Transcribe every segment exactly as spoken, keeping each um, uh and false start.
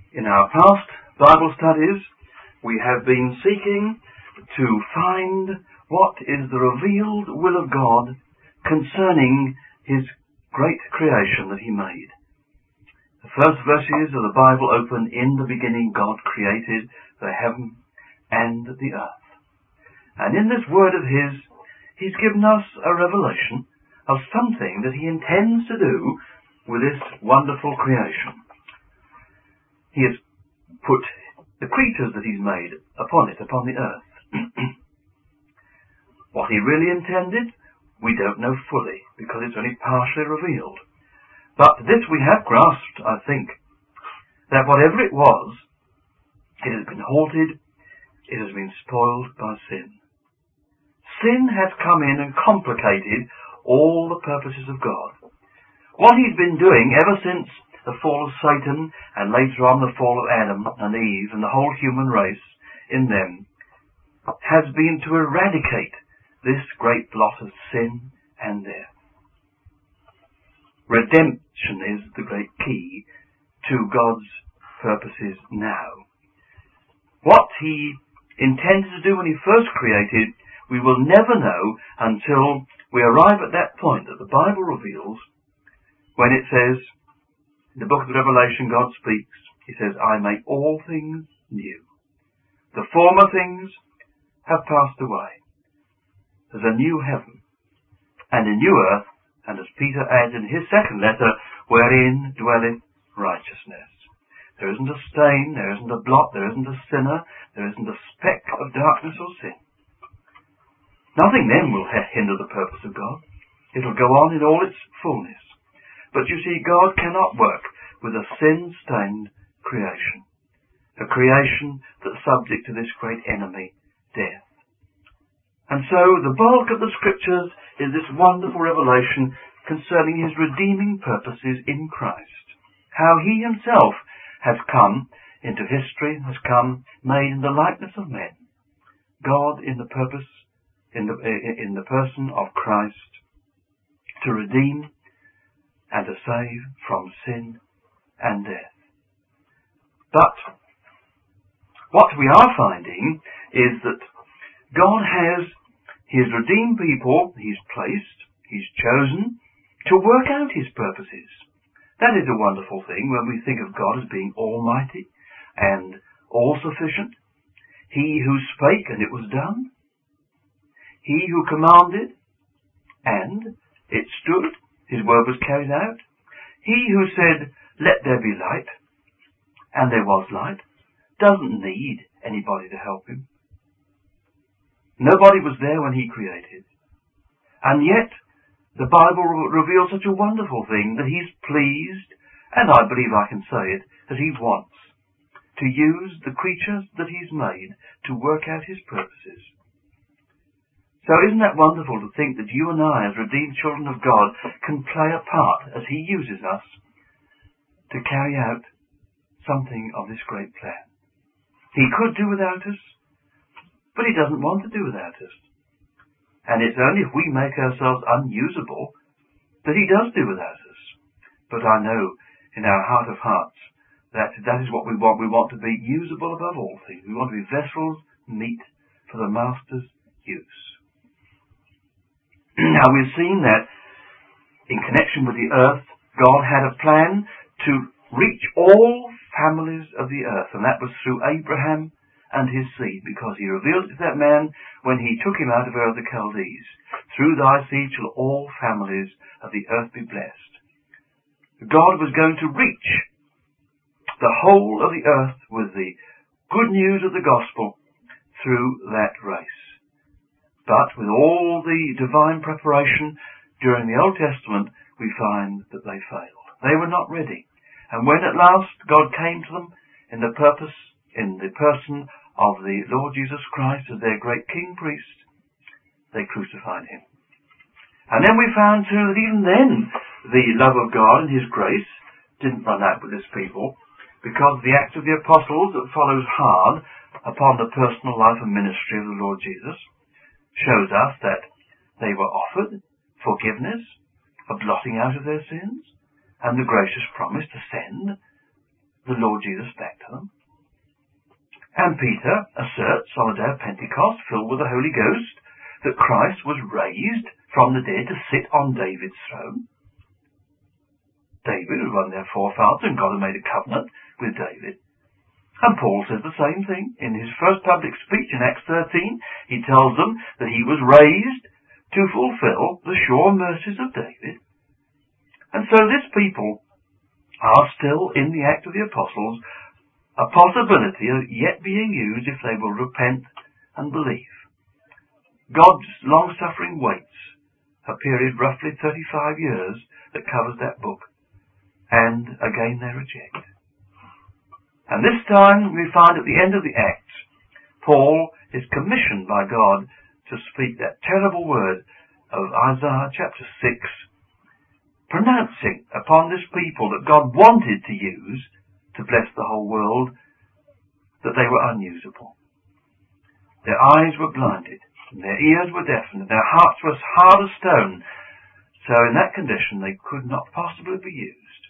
In our past Bible studies, we have been seeking to find what is the revealed will of God concerning His great creation that He made. The first verses of the Bible open, "In the beginning God created the heaven and the earth." And in this word of His, He's given us a revelation of something that He intends to do with this wonderful creation. He has put the creatures that He's made upon it, upon the earth. What He really intended, we don't know fully, because it's only partially revealed. But this we have grasped, I think, that whatever it was, it has been halted, it has been spoiled by sin. Sin has come in and complicated all the purposes of God. What He's been doing ever since the fall of Satan, and later on the fall of Adam and Eve and the whole human race in them, has been to eradicate this great lot of sin and death. Redemption is the great key to God's purposes now. What He intended to do when He first created, we will never know until we arrive at that point that the Bible reveals, when it says, in the book of Revelation, God speaks, He says, "I make all things new. The former things have passed away." There's a new heaven and a new earth, and as Peter adds in his second letter, "wherein dwelleth righteousness." There isn't a stain, there isn't a blot, there isn't a sinner, there isn't a speck of darkness or sin. Nothing then will hinder the purpose of God. It'll go on in all its fullness. But you see, God cannot work with a sin-stained creation. A creation that's subject to this great enemy, death. And so the bulk of the Scriptures is this wonderful revelation concerning His redeeming purposes in Christ. How He Himself has come into history, has come made in the likeness of men. God in the purpose, in the, in the person of Christ, to redeem and to save from sin and death. But what we are finding is that God has His redeemed people, He's placed, He's chosen to work out His purposes. That is a wonderful thing when we think of God as being almighty and all-sufficient. He who spake and it was done. He who commanded and it stood. His word was carried out. He who said, "Let there be light," and there was light, doesn't need anybody to help Him. Nobody was there when He created. And yet, the Bible reveals such a wonderful thing that He's pleased, and I believe I can say it, that He wants to use the creatures that He's made to work out His purposes. So isn't that wonderful to think that you and I, as redeemed children of God, can play a part as He uses us to carry out something of this great plan. He could do without us, but He doesn't want to do without us. And it's only if we make ourselves unusable that He does do without us. But I know in our heart of hearts that that is what we want. We want to be usable above all things. We want to be vessels meet for the Master's use. Now we've seen that in connection with the earth, God had a plan to reach all families of the earth, and that was through Abraham and his seed, because He revealed it to that man when He took him out of Ur of the Chaldees. "Through thy seed shall all families of the earth be blessed." God was going to reach the whole of the earth with the good news of the gospel through that race. But with all the divine preparation during the Old Testament, we find that they failed. They were not ready. And when at last God came to them in the purpose, in the person of the Lord Jesus Christ as their great King Priest, they crucified Him. And then we found too that even then the love of God and His grace didn't run out with His people, because the Acts of the Apostles that follows hard upon the personal life and ministry of the Lord Jesus shows us that they were offered forgiveness, a blotting out of their sins, and the gracious promise to send the Lord Jesus back to them. And Peter asserts on the day of Pentecost, filled with the Holy Ghost, that Christ was raised from the dead to sit on David's throne. David was one of their forefathers, and God had made a covenant with David. And Paul says the same thing. In his first public speech in Acts thirteen, he tells them that he was raised to fulfill the sure mercies of David. And so this people are still in the act of the apostles, a possibility of yet being used if they will repent and believe. God's long-suffering waits a period roughly thirty-five years that covers that book, and again they reject. And this time we find at the end of the Acts, Paul is commissioned by God to speak that terrible word of Isaiah chapter six, pronouncing upon this people that God wanted to use to bless the whole world, that they were unusable. Their eyes were blinded, and their ears were deafened, and their hearts were as hard as stone. So in that condition they could not possibly be used.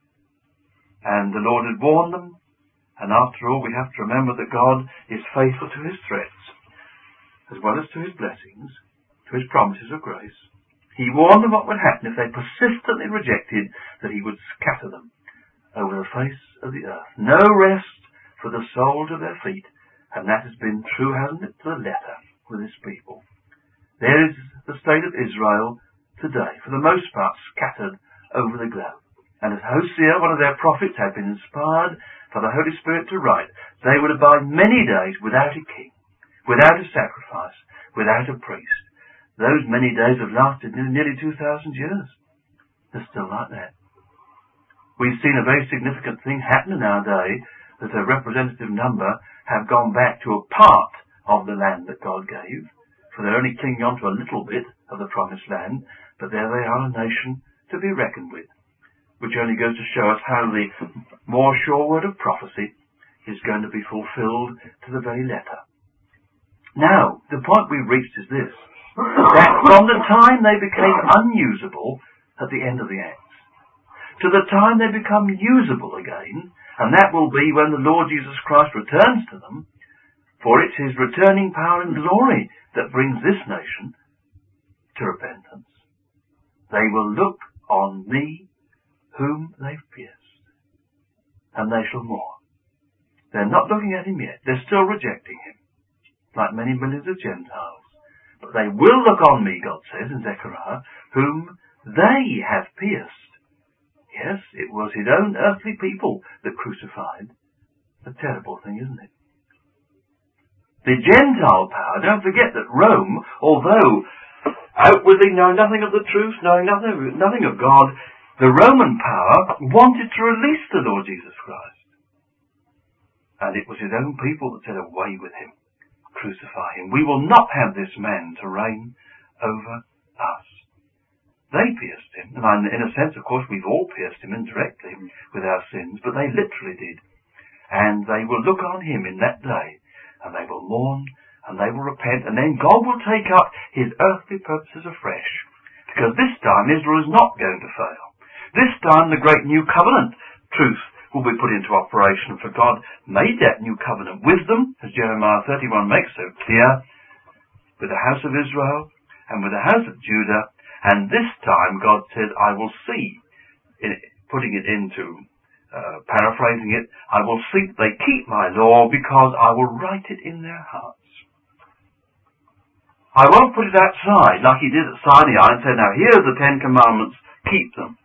And the Lord had warned them, and after all we have to remember that God is faithful to his threats, as well as to his blessings, to his promises of grace. He warned them what would happen if they persistently rejected, that he would scatter them over the face of the earth. No rest for the soles of their feet, and that has been true, hasn't it, to the letter with his people. There is the state of Israel today, for the most part scattered over the globe. And as Hosea, one of their prophets, had been inspired for the Holy Spirit to write, they would abide many days without a king, without a sacrifice, without a priest. Those many days have lasted nearly two thousand years. They're still like that. We've seen a very significant thing happen in our day, that a representative number have gone back to a part of the land that God gave, for they're only clinging on to a little bit of the promised land, but there they are, a nation to be reckoned with, which only goes to show us how the more sure word of prophecy is going to be fulfilled to the very letter. Now, the point we reached is this, that from the time they became unusable at the end of the Acts, to the time they become usable again, and that will be when the Lord Jesus Christ returns to them, for it's his returning power and glory that brings this nation to repentance. They will look on me whom they've pierced, and they shall mourn. They're not looking at him yet. They're still rejecting him, like many millions of Gentiles. But they will look on me, God says in Zechariah, whom they have pierced. Yes, it was his own earthly people that crucified. A terrible thing, isn't it? The Gentile power, don't forget that Rome, although outwardly knowing nothing of the truth, knowing nothing, nothing of God, the Roman power wanted to release the Lord Jesus Christ. And it was his own people that said, away with him, crucify him. We will not have this man to reign over us. They pierced him, and in a sense, of course, we've all pierced him indirectly with our sins, but they literally did. And they will look on him in that day, and they will mourn, and they will repent, and then God will take up his earthly purposes afresh. Because this time Israel is not going to fail. This time the great new covenant truth will be put into operation, for God made that new covenant with them, as Jeremiah thirty-one makes so clear, with the house of Israel and with the house of Judah. And this time God said, I will see, in putting it into, uh, paraphrasing it, I will see that they keep my law because I will write it in their hearts. I won't put it outside like he did at Sinai and say, now here's the Ten Commandments, keep them.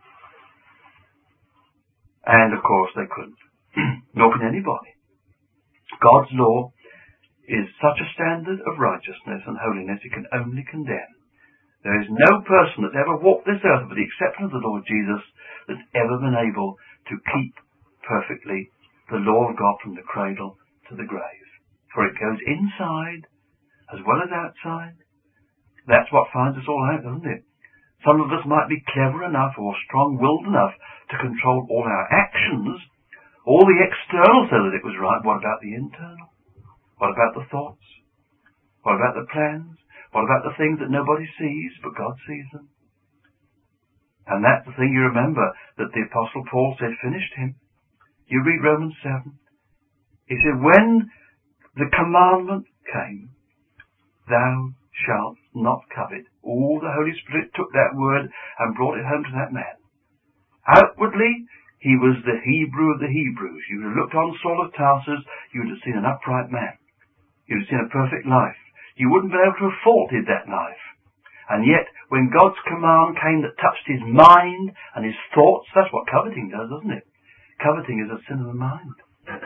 And of course they couldn't. Nor can anybody. God's law is such a standard of righteousness and holiness it can only condemn. There is no person that's ever walked this earth with the exception of the Lord Jesus that's ever been able to keep perfectly the law of God from the cradle to the grave. For it goes inside as well as outside. That's what finds us all out, doesn't it? Some of us might be clever enough or strong-willed enough to control all our actions, all the external so that it was right. What about the internal? What about the thoughts? What about the plans? What about the things that nobody sees, but God sees them? And that's the thing you remember, that the Apostle Paul said finished him. You read Romans seven. He said, when the commandment came, thou shalt not covet. Oh, the Holy Spirit took that word and brought it home to that man. Outwardly, he was the Hebrew of the Hebrews. You would have looked on Saul of Tarsus, you would have seen an upright man. You would have seen a perfect life. You wouldn't be able to have faulted that life. And yet, when God's command came that touched his mind and his thoughts, that's what coveting does, doesn't it? Coveting is a sin of the mind.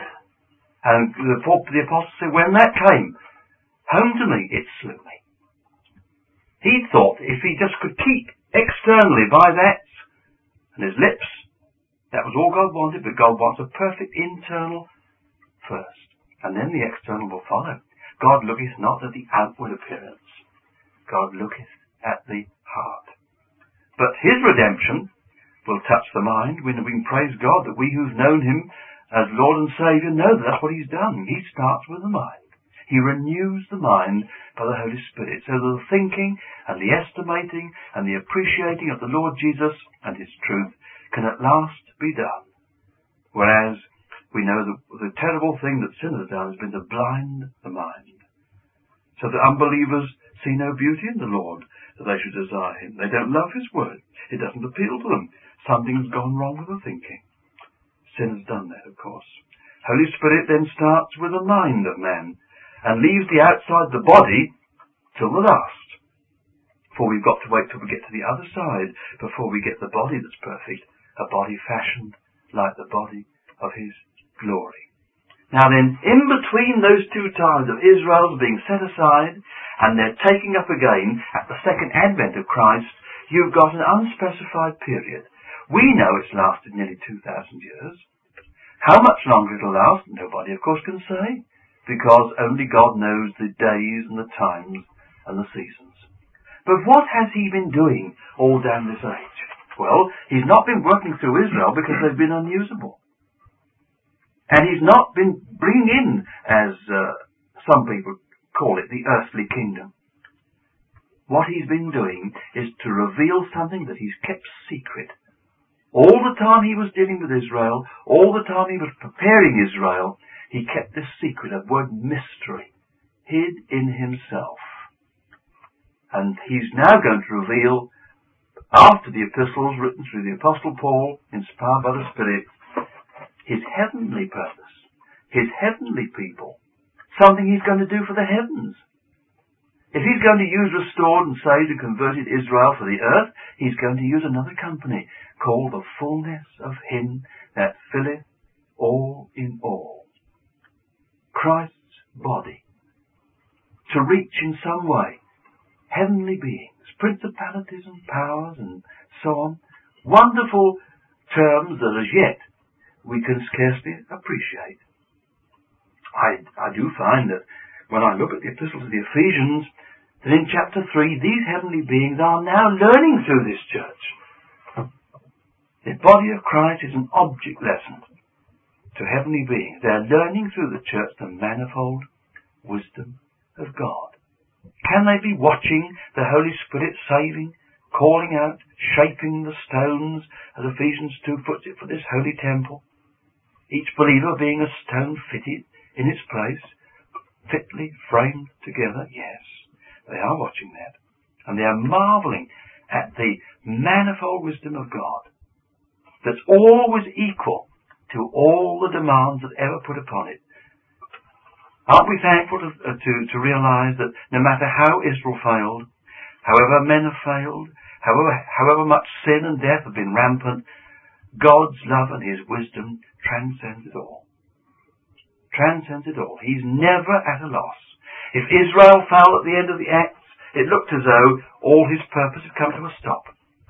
And the, the apostle said, when that came home to me, it slew me. He thought if he just could keep externally by that and his lips, that was all God wanted, but God wants a perfect internal first, and then the external will follow. God looketh not at the outward appearance. God looketh at the heart. But his redemption will touch the mind. We can praise God that we who've known him as Lord and Saviour know that that's what he's done. He starts with the mind. He renews the mind by the Holy Spirit, so that the thinking and the estimating and the appreciating of the Lord Jesus and his truth can at last be done. Whereas we know that the terrible thing that sin has done has been to blind the mind, so that unbelievers see no beauty in the Lord, that they should desire him. They don't love his word. It doesn't appeal to them. Something's gone wrong with the thinking. Sin has done that, of course. Holy Spirit then starts with the mind of man and leaves the outside, the body, till the last. For we've got to wait till we get to the other side before we get the body that's perfect, a body fashioned like the body of his glory. Now then, in between those two times of Israel's being set aside and their taking up again at the second advent of Christ, you've got an unspecified period. We know it's lasted nearly two thousand years. How much longer it'll last, nobody, of course, can say, because only God knows the days and the times and the seasons. But what has he been doing all down this age? Well, he's not been working through Israel because they've been unusable. And he's not been bringing in, as uh, some people call it, the earthly kingdom. What he's been doing is to reveal something that he's kept secret. All the time he was dealing with Israel, all the time he was preparing Israel, he kept this secret, a word mystery, hid in himself. And he's now going to reveal, after the epistles written through the Apostle Paul, inspired by the Spirit, his heavenly purpose, his heavenly people, something he's going to do for the heavens. If he's going to use restored and saved and converted Israel for the earth, he's going to use another company called the fullness of him that filleth all in all. Christ's body. To reach in some way heavenly beings, principalities and powers and so on. Wonderful terms that as yet we can scarcely appreciate. I, I do find that when I look at the epistle to the Ephesians, that in chapter three, these heavenly beings are now learning through this church. The body of Christ is an object lesson to heavenly beings. They are learning through the church the manifold wisdom of God. Can they be watching the Holy Spirit saving, calling out, shaping the stones, as Ephesians two puts it, for this holy temple? Each believer being a stone fitted in its place, fitly framed together? Yes, they are watching that. And they are marvelling at the manifold wisdom of God that's always equal to all the demands that ever put upon it. Aren't we thankful to, uh, to, to realize that no matter how Israel failed, however men have failed, however, however much sin and death have been rampant, God's love and his wisdom transcends it all. Transcends it all. He's never at a loss. If Israel fell at the end of the Acts, it looked as though all his purpose had come to a stop.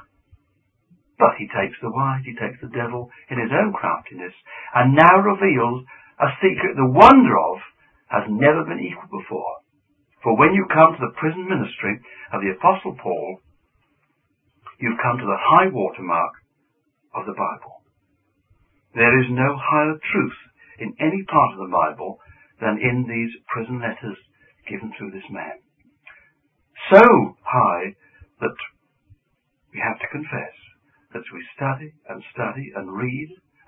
But he takes the wise, he takes the devil in his own craftiness, and now reveals a secret the wonder of has never been equal before. For when you come to the prison ministry of the Apostle Paul, you've come to the high water mark of the Bible. There is no higher truth in any part of the Bible than in these prison letters given through this man. So high that we have to confess that we study and study and read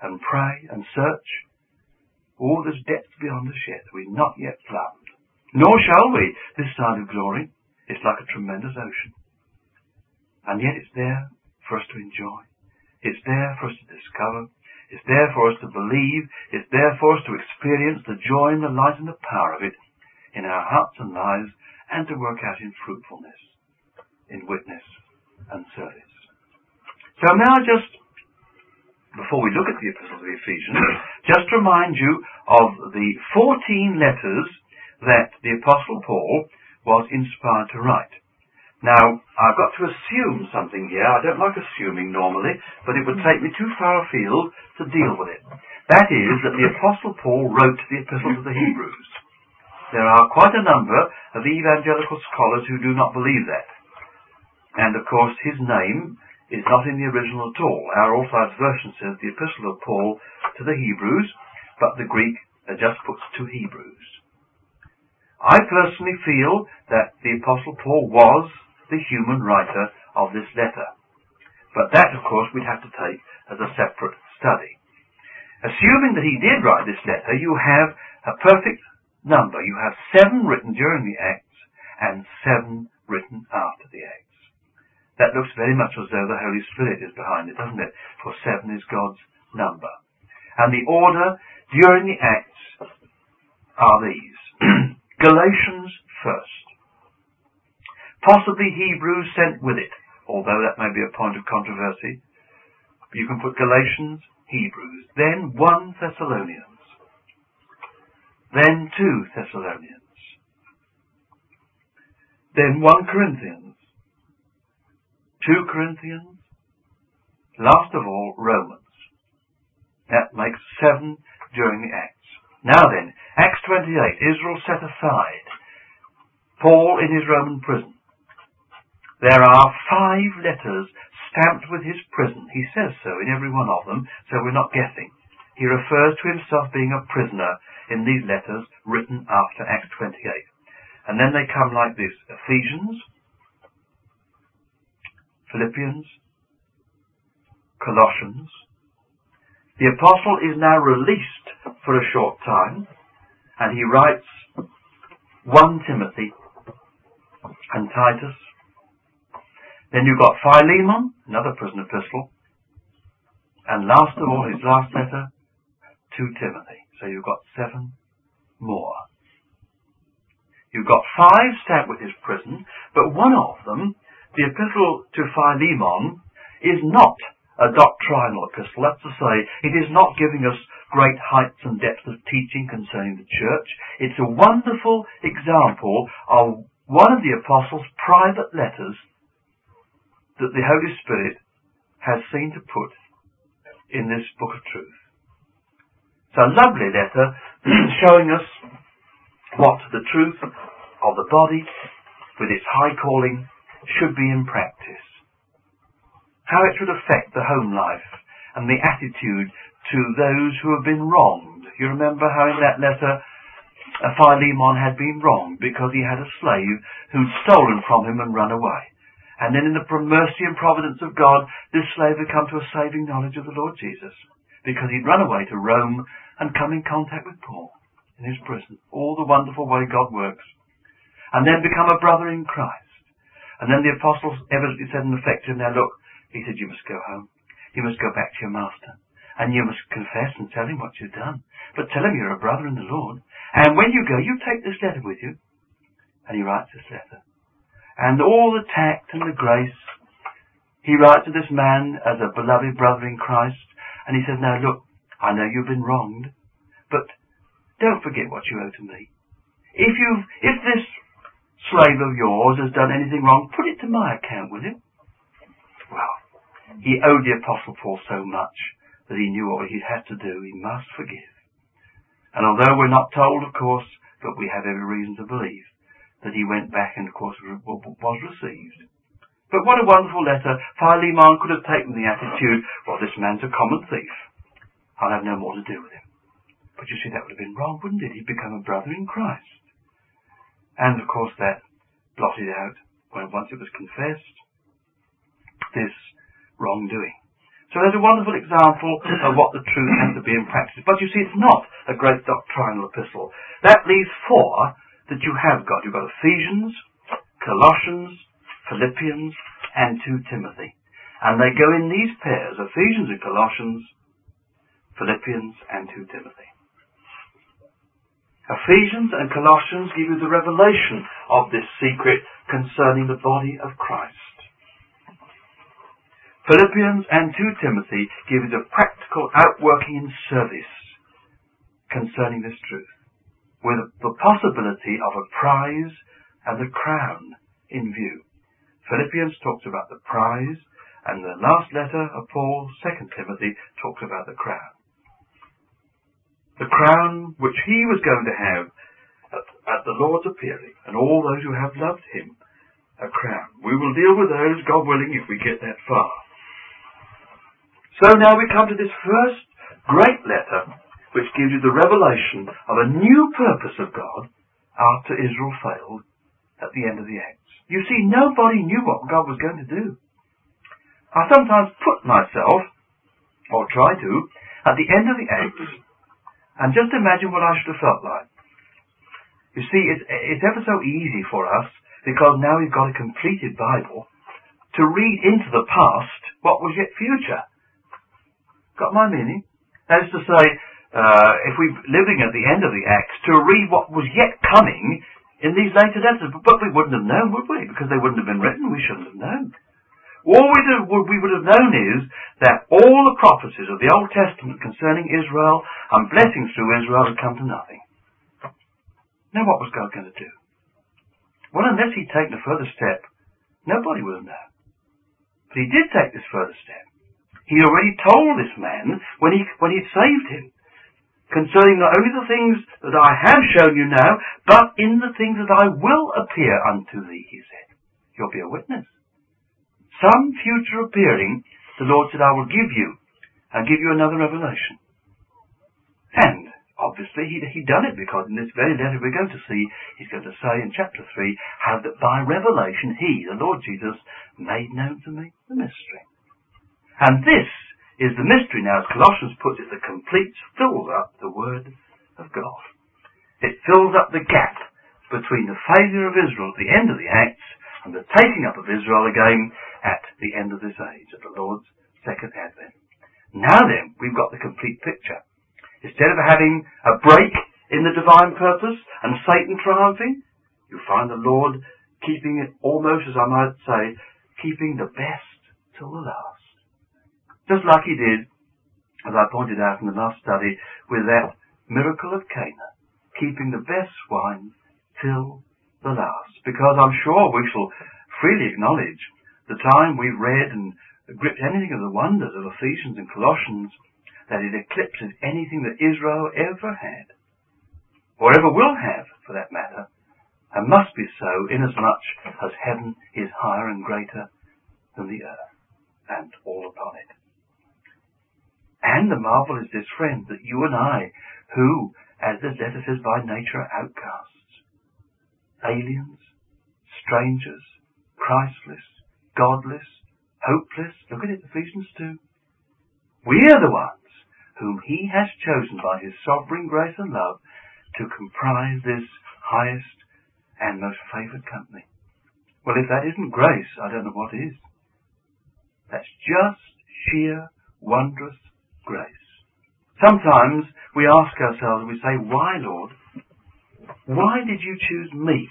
and pray and search. Oh, there's depth beyond the shed we've not yet plumbed. Nor shall we this side of glory. It's like a tremendous ocean. And yet it's there for us to enjoy. It's there for us to discover. It's there for us to believe. It's there for us to experience the joy and the light and the power of it in our hearts and lives, and to work out in fruitfulness, in witness and service. So now just, before we look at the Epistle of the Ephesians, just remind you of the fourteen letters that the Apostle Paul was inspired to write. Now, I've got to assume something here. I don't like assuming normally, but it would take me too far afield to deal with it. That is, that the Apostle Paul wrote the Epistle to the Hebrews. There are quite a number of evangelical scholars who do not believe that. And, of course, his name is not in the original at all. Our Authorized Version says the Epistle of Paul to the Hebrews, but the Greek just puts to Hebrews. I personally feel that the Apostle Paul was the human writer of this letter. But that, of course, we'd have to take as a separate study. Assuming that he did write this letter, you have a perfect number. You have seven written during the Acts and seven written after the Acts. That looks very much as though the Holy Spirit is behind it, doesn't it? For seven is God's number. And the order during the Acts are these. Galatians first. Possibly Hebrews sent with it, although that may be a point of controversy. You can put Galatians, Hebrews, then one Thessalonians, then two Thessalonians, then one Corinthians, two Corinthians, last of all Romans. That makes seven during the Acts. Now then, Acts twenty-eight, Israel set aside, Paul in his Roman prison. There are five letters stamped with his prison. He says so in every one of them, so we're not guessing. He refers to himself being a prisoner in these letters written after Acts twenty-eight. And then they come like this: Ephesians, Philippians, Colossians. The apostle is now released for a short time, and he writes First Timothy and Titus. Then you've got Philemon, another prison epistle, and last of all, his last letter to Timothy. So you've got seven more. You've got five stamped with his prison, but one of them, the epistle to Philemon, is not a doctrinal epistle. That's to say, it is not giving us great heights and depths of teaching concerning the church. It's a wonderful example of one of the apostles' private letters that the Holy Spirit has seen to put in this book of truth. It's a lovely letter showing us what the truth of the body with its high calling should be in practice. How it should affect the home life and the attitude to those who have been wronged. You remember how in that letter Philemon had been wronged because he had a slave who'd stolen from him and run away. And then in the mercy and providence of God, this slave had come to a saving knowledge of the Lord Jesus because he'd run away to Rome and come in contact with Paul in his prison. All the wonderful way God works. And then become a brother in Christ. And then the apostles evidently said in effect to him, now look, he said, you must go home. You must go back to your master. And you must confess and tell him what you've done. But tell him you're a brother in the Lord. And when you go, you take this letter with you. And he writes this letter. And all the tact and the grace, he writes to this man as a beloved brother in Christ. And he says, now look, I know you've been wronged, but don't forget what you owe to me. If you've, if this slave of yours has done anything wrong, put it to my account, will you? Well, he owed the Apostle Paul so much that he knew what he had to do. He must forgive. And although we're not told, of course, but we have every reason to believe that he went back and, of course, was received. But what a wonderful letter. Philemon could have taken the attitude, well, this man's a common thief. I'll have no more to do with him. But you see, that would have been wrong, wouldn't it? He'd become a brother in Christ. And, of course, that blotted out, when once it was confessed, this wrongdoing. So there's a wonderful example of what the truth has to be in practice. But you see, it's not a great doctrinal epistle. That leaves four that you have got. You've got Ephesians, Colossians, Philippians, and two Timothy. And they go in these pairs, Ephesians and Colossians, Philippians, and two Timothy. Ephesians and Colossians give you the revelation of this secret concerning the body of Christ. Philippians and two Timothy give you the practical outworking in service concerning this truth, with the possibility of a prize and a crown in view. Philippians talks about the prize, and the last letter of Paul, Second Timothy, talks about the crown. The crown which he was going to have at, at the Lord's appearing, and all those who have loved him, a crown. We will deal with those, God willing, if we get that far. So now we come to this first great letter, which gives you the revelation of a new purpose of God after Israel failed at the end of the Acts. You see, nobody knew what God was going to do. I sometimes put myself, or try to, at the end of the Acts, and just imagine what I should have felt like. You see, it's, it's ever so easy for us, because now we've got a completed Bible, to read into the past what was yet future. Got my meaning? That is to say, uh, if we're living at the end of the Acts, to read what was yet coming in these later letters. But we wouldn't have known, would we? Because they wouldn't have been written, we shouldn't have known. All we, do, we would have known is that all the prophecies of the Old Testament concerning Israel and blessings through Israel had come to nothing. Now what was God going to do? Well, unless he'd taken a further step, nobody would have known. But he did take this further step. He already told this man when he when he'd saved him, concerning not only the things that I have shown you now, but in the things that I will appear unto thee, he said. You'll be a witness. Some future appearing, the Lord said, I will give you, and give you another revelation. And, obviously, he'd, he'd done it, because in this very letter we're going to see, he's going to say in chapter three, how that by revelation he, the Lord Jesus, made known to me the mystery. And this is the mystery now, as Colossians puts it, that completes, fills up the Word of God. It fills up the gap between the failure of Israel at the end of the Acts and the taking up of Israel again at the end of this age, at the Lord's second advent. Now then, we've got the complete picture. Instead of having a break in the divine purpose and Satan triumphing, you find the Lord keeping it almost, as I might say, keeping the best till the last. Just like he did, as I pointed out in the last study, with that miracle of Cana, keeping the best wine till the last. Because I'm sure we shall freely acknowledge the time we've read and gripped anything of the wonders of Ephesians and Colossians, that it eclipses anything that Israel ever had, or ever will have, for that matter, and must be so, inasmuch as heaven is higher and greater than the earth, and all upon it. And the marvel is this, friend, that you and I, who, as this letter says, by nature are outcasts, aliens, strangers, Christless, godless, hopeless, look at it, Ephesians two, we are the ones whom he has chosen by his sovereign grace and love to comprise this highest and most favoured company. Well, if that isn't grace, I don't know what is. That's just sheer, wondrous grace. Sometimes we ask ourselves, we say, why, Lord? Why did you choose me?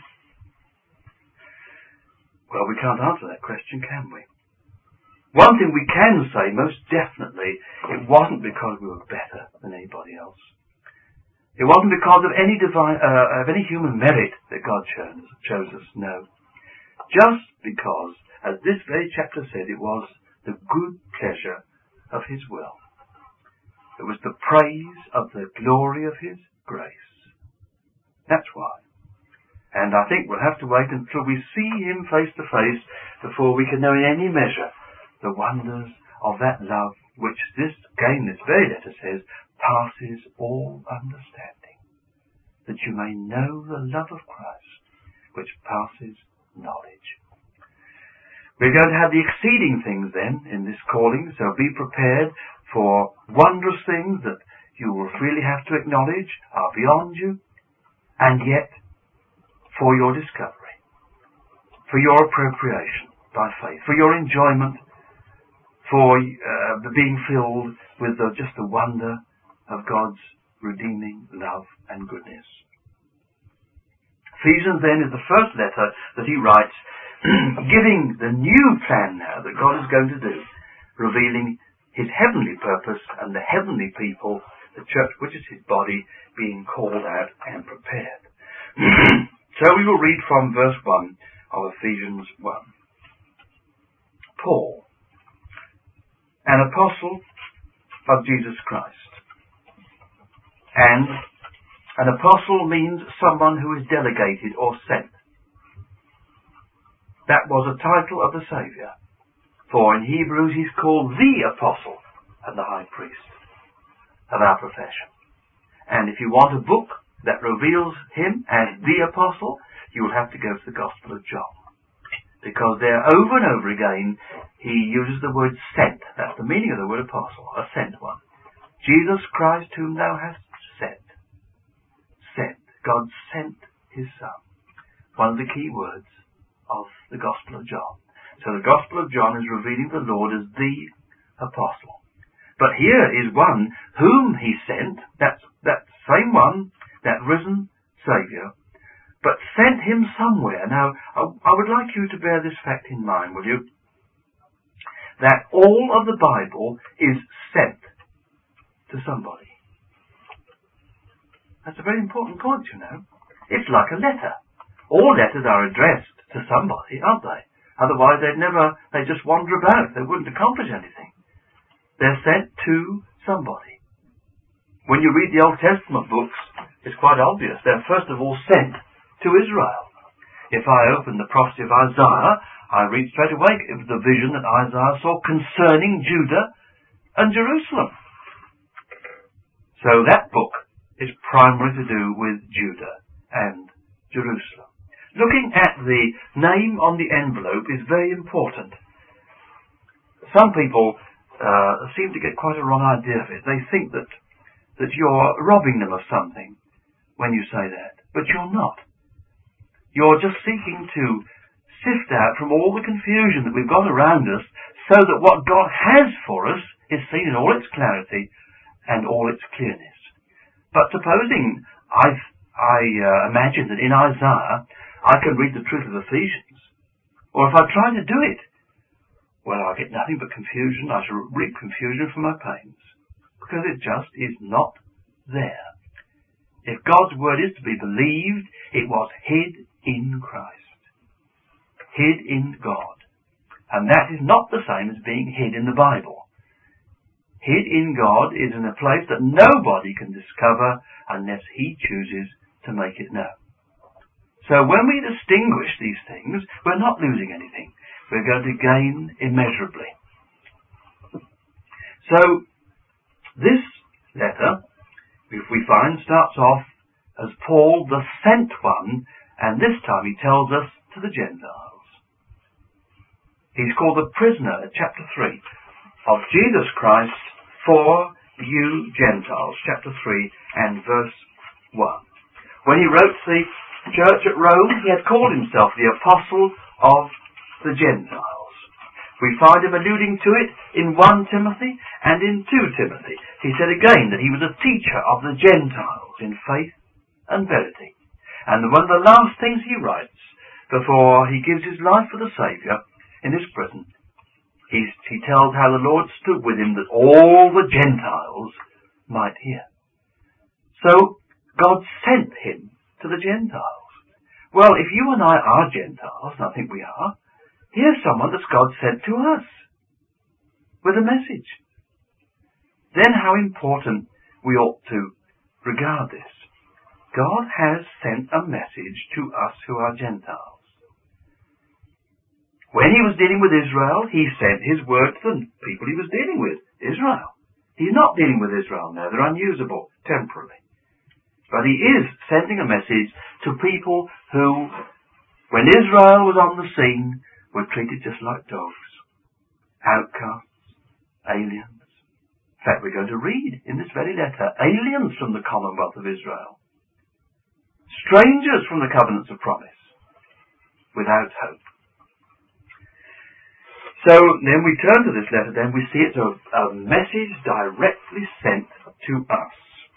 Well, we can't answer that question, can we? One thing we can say, most definitely, it wasn't because we were better than anybody else. It wasn't because of any divine, uh, of any human merit that God chose, chose us, no. Just because, as this very chapter said, it was the good pleasure of his will. It was the praise of the glory of his grace. That's why. And I think we'll have to wait until we see him face to face before we can know in any measure the wonders of that love which this, again, this very letter says, passes all understanding. That you may know the love of Christ which passes knowledge. We're going to have the exceeding things then in this calling, so be prepared for wondrous things that you will really have to acknowledge are beyond you, and yet for your discovery, for your appropriation by faith, for your enjoyment, for uh, the being filled with the, just the wonder of God's redeeming love and goodness. Ephesians then is the first letter that he writes, giving the new plan now that God is going to do, revealing his heavenly purpose and the heavenly people, the church which is his body, being called out and prepared. So we will read from verse one of Ephesians one. Paul, an apostle of Jesus Christ. And an apostle means someone who is delegated or sent. That was a title of the Saviour. For in Hebrews he's called the apostle and the high priest of our profession. And if you want a book that reveals him as the apostle, you will have to go to the Gospel of John. Because there, over and over again, he uses the word sent. That's the meaning of the word apostle, a sent one. Jesus Christ, whom thou hast sent. Sent. God sent his Son. One of the key words of the Gospel of John. So the Gospel of John is revealing the Lord as the apostle. But here is one whom he sent, that's that same one, that risen Saviour, but sent him somewhere. Now, I, I would like you to bear this fact in mind, will you? That all of the Bible is sent to somebody. That's a very important point, you know. It's like a letter. All letters are addressed to somebody, aren't they? Otherwise they'd never, they just wander about. They wouldn't accomplish anything. They're sent to somebody. When you read the Old Testament books, it's quite obvious. They're first of all sent to Israel. If I open the prophecy of Isaiah, I read straight away the vision that Isaiah saw concerning Judah and Jerusalem. So that book is primarily to do with Judah and Jerusalem. Looking at the name on the envelope is very important. Some people uh, seem to get quite a wrong idea of it. They think that, that you're robbing them of something when you say that. But you're not. You're just seeking to sift out from all the confusion that we've got around us so that what God has for us is seen in all its clarity and all its clearness. But supposing I've, I uh, imagine that in Isaiah I can read the truth of Ephesians, or if I try to do it, well, I'll get nothing but confusion. I shall reap confusion for my pains, because it just is not there. If God's word is to be believed, it was hid in Christ, hid in God. And that is not the same as being hid in the Bible. Hid in God is in a place that nobody can discover unless he chooses to make it known. So when we distinguish these things, we're not losing anything. We're going to gain immeasurably. So this letter, if we find, starts off as Paul, the sent one, and this time he tells us to the Gentiles. He's called the prisoner at chapter three of Jesus Christ for you Gentiles, chapter three and verse one. When he wrote the church at Rome, he had called himself the apostle of the Gentiles. We find him alluding to it in First Timothy and in Second Timothy. He said again that he was a teacher of the Gentiles in faith and verity. And one of the last things he writes before he gives his life for the Saviour in his prison, he, he tells how the Lord stood with him that all the Gentiles might hear. So God sent him to the Gentiles. Well, if you and I are Gentiles, and I think we are, here's someone that God sent to us with a message. Then how important we ought to regard this. God has sent a message to us who are Gentiles. When he was dealing with Israel, he sent his word to the people he was dealing with, Israel. He's not dealing with Israel now. They're unusable temporarily. But he is sending a message to people who, when Israel was on the scene, were treated just like dogs, outcasts, aliens. In fact, we're going to read in this very letter, aliens from the Commonwealth of Israel, strangers from the covenants of promise, without hope. So then we turn to this letter, then we see it's a, a message directly sent to us.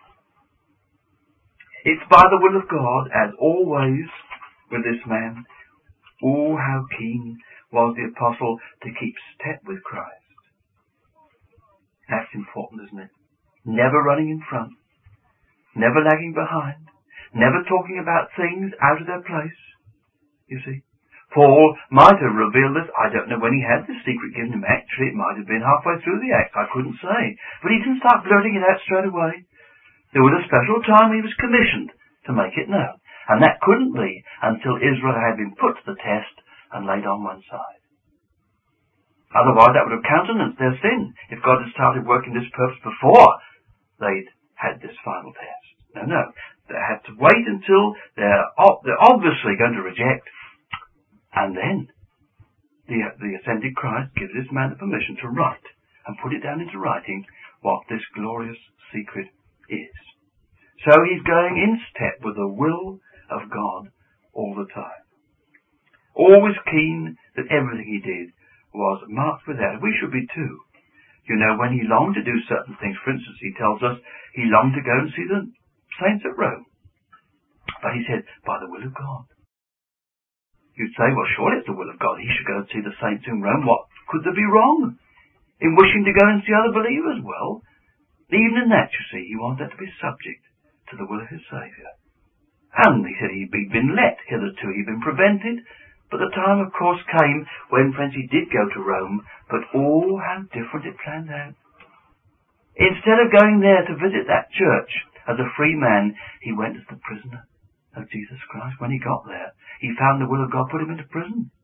It's by the will of God, as always with this man. Oh, how keen was the apostle to keep step with Christ. That's important, isn't it? Never running in front, never lagging behind, never talking about things out of their place. You see? Paul might have revealed this. I don't know when he had this secret given him. Actually, it might have been halfway through the Acts. I couldn't say. But he didn't start blurting it out straight away. There was a special time he was commissioned to make it known. And that couldn't be until Israel had been put to the test and laid on one side. Otherwise, that would have countenanced their sin if God had started working this purpose before they'd had this final test. No, no. They had to wait until they're, they're obviously going to reject. And then the, the ascended Christ gives this man the permission to write and put it down into writing what this glorious secret is. So he's going in step with the will of God all the time. Always keen that everything he did was marked with that. We should be too. You know, when he longed to do certain things, for instance, he tells us he longed to go and see the saints at Rome. But he said, by the will of God. You'd say, well, surely it's the will of God. He should go and see the saints in Rome. What could there be wrong in wishing to go and see other believers? Well, even in that, you see, he wanted that to be subject to the will of his Saviour. And he said he'd been let hitherto, he'd been prevented. But the time, of course, came when, friends, he did go to Rome. But oh, how different it planned out. Instead of going there to visit that church as a free man, he went as the prisoner of Jesus Christ. When he got there, he found the will of God put him into prison.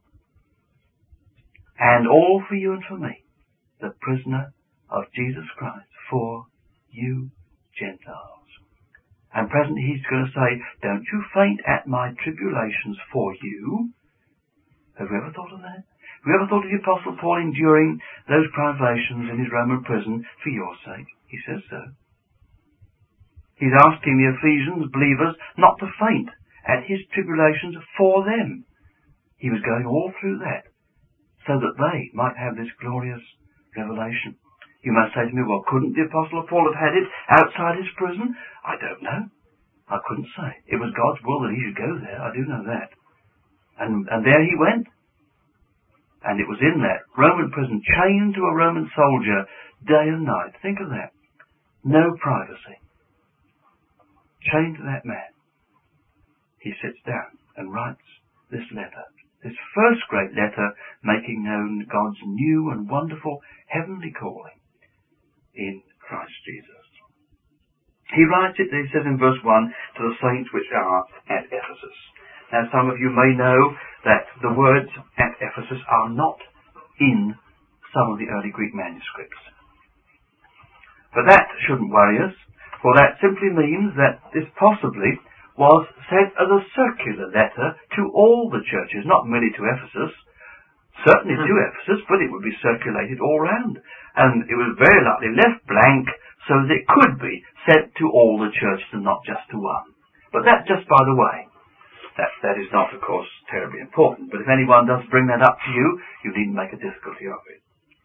And all for you and for me, the prisoner of Jesus Christ, for you Gentiles. And presently he's going to say, don't you faint at my tribulations for you. Have you ever thought of that? Have you ever thought of the Apostle Paul enduring those privations in his Roman prison for your sake? He says so. He's asking the Ephesians believers not to faint at his tribulations for them. He was going all through that so that they might have this glorious revelation. You must say to me, well, couldn't the Apostle Paul have had it outside his prison? I don't know. I couldn't say. It was God's will that he should go there. I do know that. And, and there he went. And it was in that Roman prison, chained to a Roman soldier day and night. Think of that. No privacy. Chained to that man. He sits down and writes this letter. This first great letter making known God's new and wonderful heavenly calling in Christ Jesus. He writes it, he says in verse one, to the saints which are at Ephesus. Now some of you may know that the words at Ephesus are not in some of the early Greek manuscripts. But that shouldn't worry us, for that simply means that this possibly was sent as a circular letter to all the churches, not merely to Ephesus, certainly to Ephesus, but it would be circulated all round. And it was very likely left blank so that it could be sent to all the churches and not just to one. But that just by the way. That, that is not, of course, terribly important. But if anyone does bring that up to you, you needn't make a difficulty of it.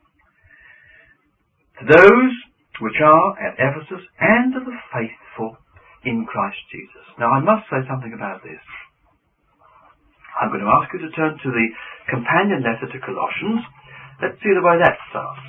To those which are at Ephesus and to the faithful in Christ Jesus. Now I must say something about this. I'm going to ask you to turn to the companion letter to Colossians. Let's see the way that starts.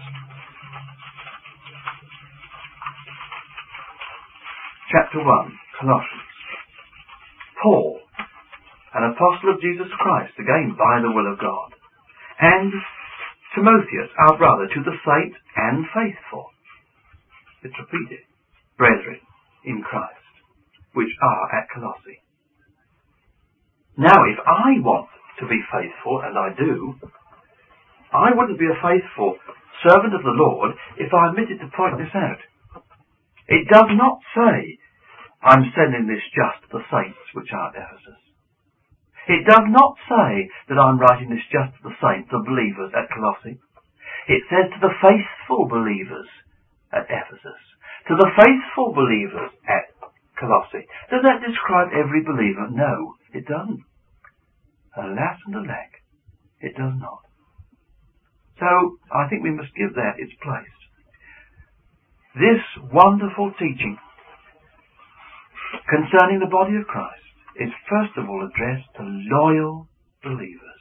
Chapter one, Colossians. Paul, an apostle of Jesus Christ, again by the will of God, and Timotheus, our brother, to the saints and faithful. It's repeated. Brethren in Christ, which are at Colossae. Now, if I want to be faithful, and I do, I wouldn't be a faithful servant of the Lord if I omitted to point this out. It does not say, I'm sending this just to the saints which are at Ephesus. It does not say that I'm writing this just to the saints or believers at Colossae. It says to the faithful believers at Ephesus, to the faithful believers at Colossae. Does that describe every believer? No, it doesn't. Alas and alack, it does not. So, I think we must give that its place. This wonderful teaching concerning the body of Christ is first of all addressed to loyal believers.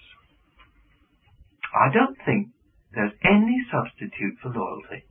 I don't think there's any substitute for loyalty.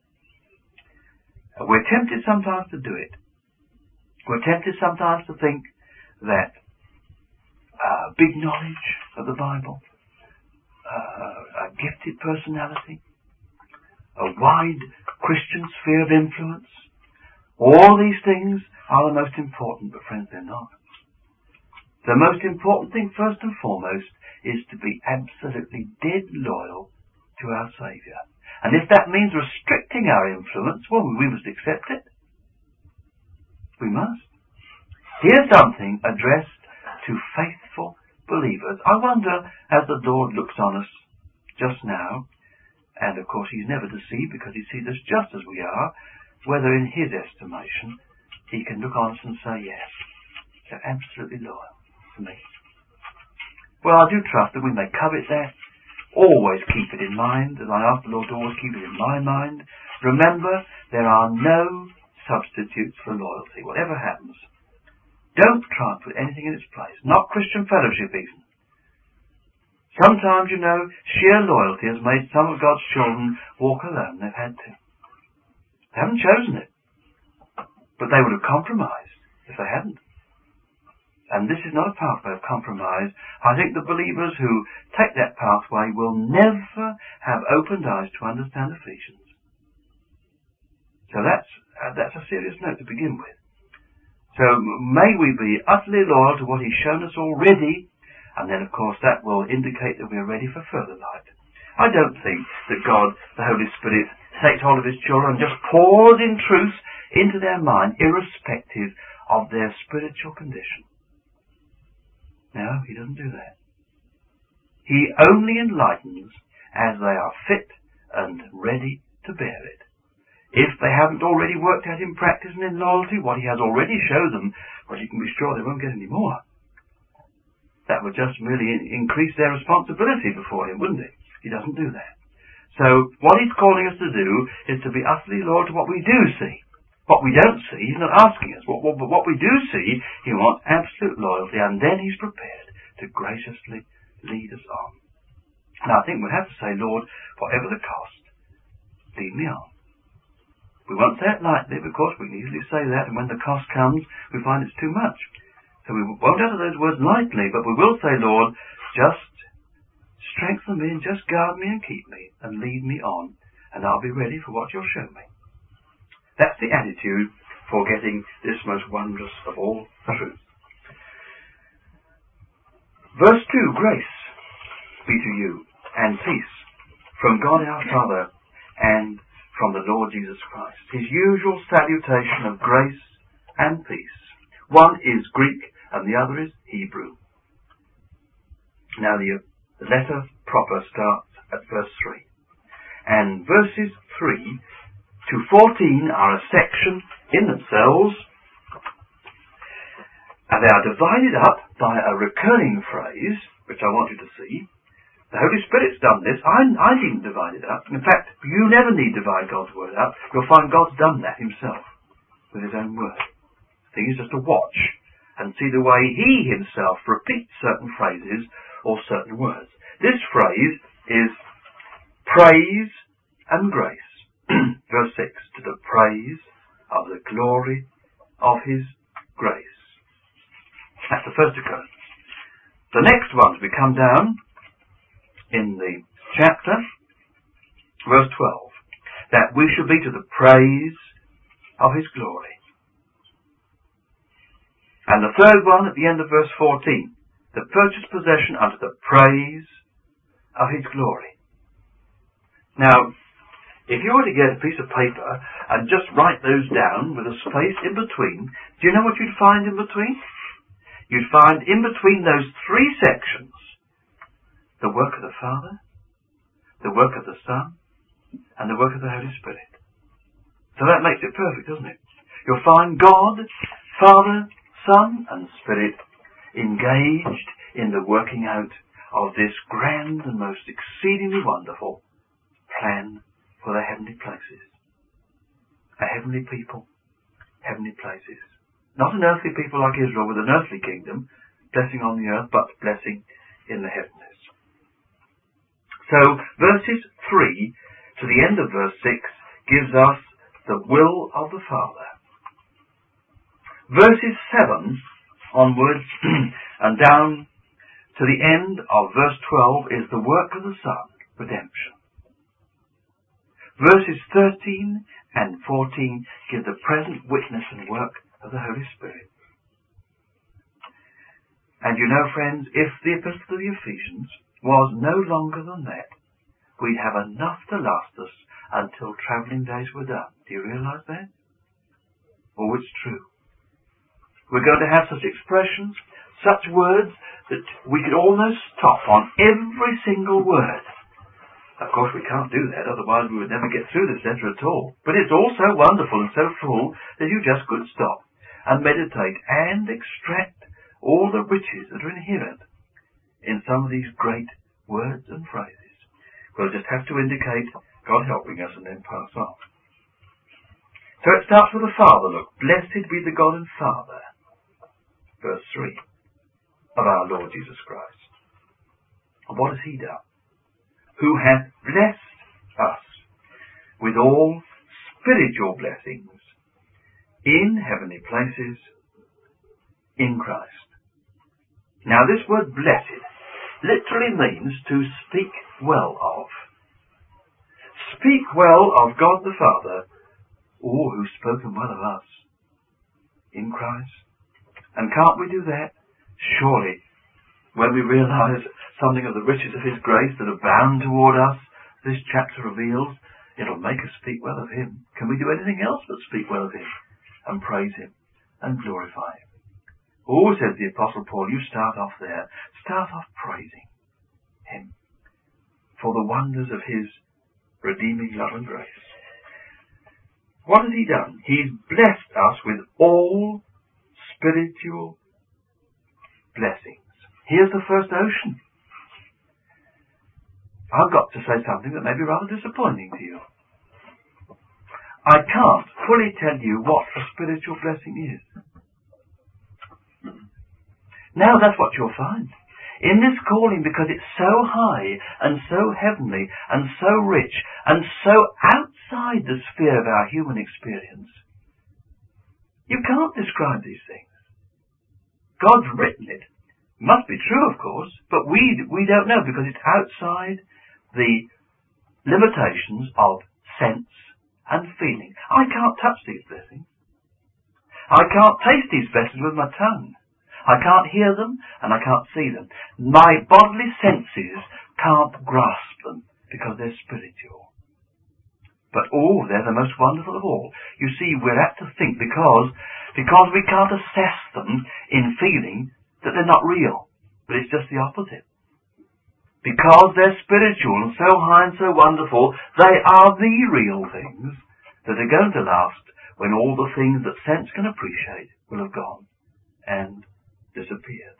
We're tempted sometimes to do it. We're tempted sometimes to think that uh, big knowledge of the Bible, uh, a gifted personality, a wide Christian sphere of influence, all these things are the most important, but friends, they're not. The most important thing, first and foremost, is to be absolutely dead loyal to our Saviour. And if that means restricting our influence, well, we must accept it. We must. Here's something addressed to faithful believers. I wonder, as the Lord looks on us just now, and of course He's never deceived because He sees us just as we are, whether in His estimation He can look on us and say, yes, they're absolutely loyal to me. Well, I do trust that we may covet that. Always keep it in mind, as I ask the Lord to always keep it in my mind. Remember, there are no substitutes for loyalty, whatever happens. Don't try and put anything in its place. Not Christian fellowship even. Sometimes, you know, sheer loyalty has made some of God's children walk alone. They've had to. They haven't chosen it. But they would have compromised if they hadn't. And this is not a pathway of compromise. I think the believers who take that pathway will never have opened eyes to understand Ephesians. So that's uh, that's a serious note to begin with. So may we be utterly loyal to what He's shown us already, and then of course that will indicate that we are ready for further light. I don't think that God, the Holy Spirit, takes hold of His children and just pours in truth into their mind, irrespective of their spiritual condition. No, He doesn't do that. He only enlightens as they are fit and ready to bear it. If they haven't already worked out in practice and in loyalty what He has already shown them, well, you can be sure they won't get any more. That would just really increase their responsibility before Him, wouldn't it? He doesn't do that. So, what He's calling us to do is to be utterly loyal to what we do see. What we don't see, He's not asking us. What, what, what we do see, He wants absolute loyalty, and then He's prepared to graciously lead us on. Now, I think we'll have to say, Lord, whatever the cost, lead me on. We won't say it lightly, because we can easily say that, and when the cost comes, we find it's too much. So we won't utter those words lightly, but we will say, Lord, just strengthen me and just guard me and keep me and lead me on, and I'll be ready for what You'll show me. That's the attitude for getting this most wondrous of all truth. Verse two, grace be to you and peace from God our Father and from the Lord Jesus Christ. His usual salutation of grace and peace. One is Greek and the other is Hebrew. Now the, the letter proper starts at verse three. And verses three to fourteen are a section in themselves, and they are divided up by a recurring phrase, which I want you to see. The Holy Spirit's done this. I, I didn't divide it up. In fact, you never need to divide God's word up. You'll find God's done that Himself with His own word. The thing is just to watch and see the way He Himself repeats certain phrases or certain words. This phrase is praise and grace. Verse six, to the praise of the glory of His grace. That's the first occurrence. The next one, as we come down in the chapter, verse twelve, that we should be to the praise of His glory. And the third one at the end of verse fourteen, the purchased possession unto the praise of His glory. Now, if you were to get a piece of paper and just write those down with a space in between, do you know what you'd find in between? you'd find in between those three sections the work of the Father, the work of the Son, and the work of the Holy Spirit. So that makes it perfect, doesn't it? You'll find God, Father, Son, and Spirit engaged in the working out of this grand and most exceedingly wonderful plan for the heavenly places. A heavenly people, heavenly places. Not an earthly people like Israel with an earthly kingdom, blessing on the earth, but blessing in the heavens. So, verses three to the end of verse six gives us the will of the Father. Verses seven onwards and down to the end of verse twelve is the work of the Son, redemption. Verses thirteen and fourteen give the present witness and work of the Holy Spirit. And you know, friends, if the Epistle of the Ephesians was no longer than that, we'd have enough to last us until travelling days were done. Do you realise that? Oh, it's true. We're going to have such expressions, such words, that we could almost stop on every single word. Of course, we can't do that, otherwise we would never get through this letter at all. But it's all so wonderful and so full that you just could stop and meditate and extract all the riches that are inherent in some of these great words and phrases. We'll just have to indicate God helping us and then pass on. So it starts with the Father. Look, blessed be the God and Father, verse three, of our Lord Jesus Christ. And what has he done? Who hath blessed us with all spiritual blessings in heavenly places in Christ. Now this word blessed literally means to speak well of. Speak well of God the Father, or who's spoken well of us in Christ. And can't we do that? Surely, when we realise something of the riches of his grace that abound toward us, this chapter reveals, it'll make us speak well of him. Can we do anything else but speak well of him and praise him and glorify him? Oh, says the Apostle Paul, you start off there. Start off praising him for the wonders of his redeeming love and grace. What has he done? He's blessed us with all spiritual blessings. Here's the first ocean. I've got to say something that may be rather disappointing to you. I can't fully tell you what a spiritual blessing is. Now that's what you'll find. In this calling, because it's so high and so heavenly and so rich and so outside the sphere of our human experience, you can't describe these things. God's written it. Must be true, of course, but we we don't know because it's outside the limitations of sense and feeling. I can't touch these blessings. I can't taste these blessings with my tongue. I can't hear them and I can't see them. My bodily senses can't grasp them because they're spiritual. But oh, they're the most wonderful of all. You see, we're apt to think because, because we can't assess them in feeling that they're not real. But it's just the opposite. Because they're spiritual and so high and so wonderful, they are the real things that are going to last when all the things that sense can appreciate will have gone and disappeared.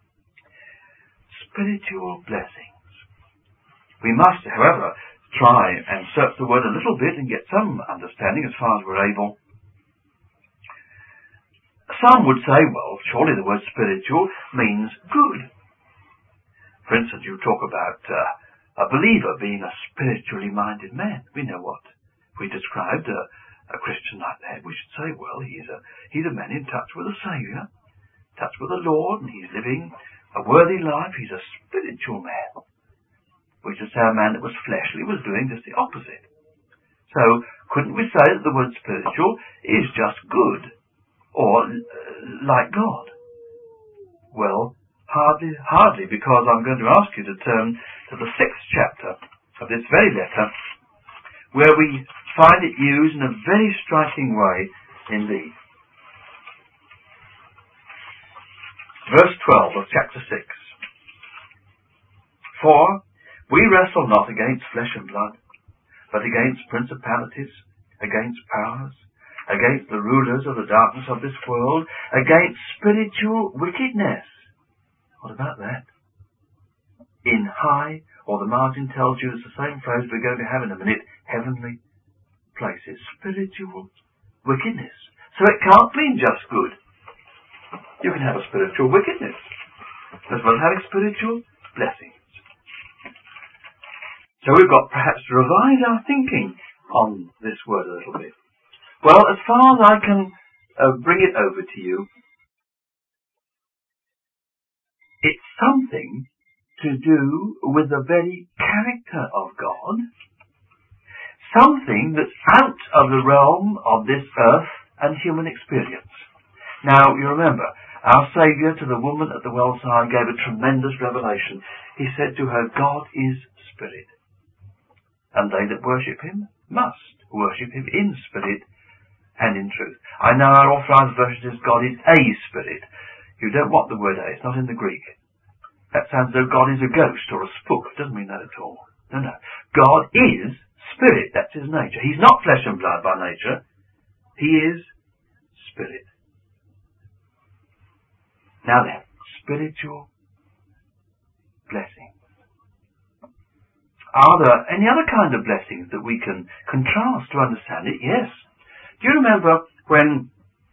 Spiritual blessings. We must, however, try and search the word a little bit and get some understanding as far as we're able. Some would say, well, surely the word spiritual means good. For instance, you talk about uh, a believer being a spiritually minded man. We know what. If we described a, a Christian like that, we should say, well, he's a, he's a man in touch with the Saviour, in touch with the Lord, and he's living a worthy life. He's a spiritual man. We should say a man that was fleshly was doing just the opposite. So, couldn't we say that the word spiritual is just good, or uh, like God? Well, hardly, hardly, because I'm going to ask you to turn to the sixth chapter of this very letter, where we find it used in a very striking way indeed. Verse twelve of chapter six. For we wrestle not against flesh and blood, but against principalities, against powers, against the rulers of the darkness of this world, against spiritual wickedness. What about that? In high, or the margin tells you it's the same phrase we're going to have in a minute, heavenly places. Spiritual wickedness. So it can't mean just good. You can have a spiritual wickedness as well as having spiritual blessings. So we've got perhaps to revise our thinking on this word a little bit. Well, as far as I can uh, bring it over to you, it's something to do with the very character of God, something that's out of the realm of this earth and human experience. Now, you remember, our Saviour to the woman at the well side gave a tremendous revelation. He said to her, God is spirit, and they that worship him must worship him in spirit and in truth. I know our authorized version says God is a spirit. You don't want the word a, it's not in the Greek. That sounds as though God is a ghost or a spook. It doesn't mean that at all. No, no. God is spirit. That's his nature. He's not flesh and blood by nature. He is spirit. Now then, spiritual blessings. Are there any other kind of blessings that we can contrast to understand it? Yes. Do you remember when